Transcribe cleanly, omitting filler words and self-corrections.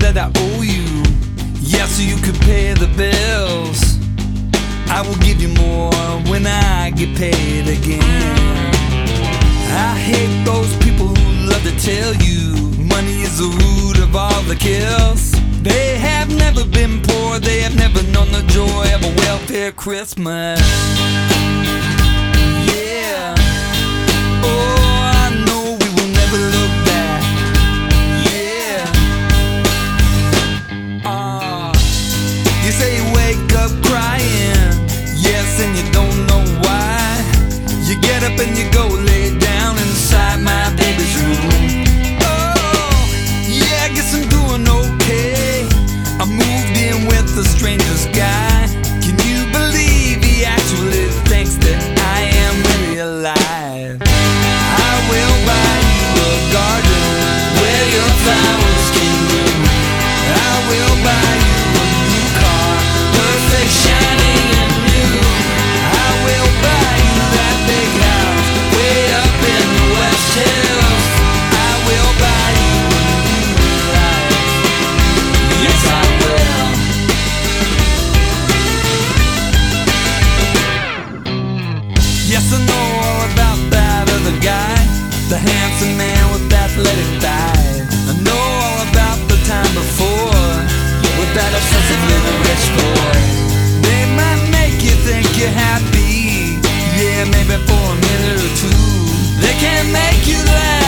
that I owe you. Yeah, so you could pay the bills. I will give you more when I get paid again. I hate those people who love to tell you money is the root of all the kills. They have never been poor, they have never known the joy of a welfare Christmas. Yeah. Oh, I know we will never look back. Yeah. You say you wake up crying, yes, and you don't know why. You get up and you go lay down inside my baby's room. Oh, yeah, I guess I'm doing okay. I moved in with a stranger's guy. Can you believe he actually thinks that I am really alive? I will buy you a garden where your flowers can bloom. I will buy you a new car, perfect, shiny and new. I will buy you that big house way up in the West Hills. I will buy you a new life. Yes, I will. Yes, I know all about that other guy, the handsome man with athletic thighs. I know all about the time before, with that obsessive little rich boy. They might make you think you're happy, yeah, maybe for a minute or two. They can make you laugh.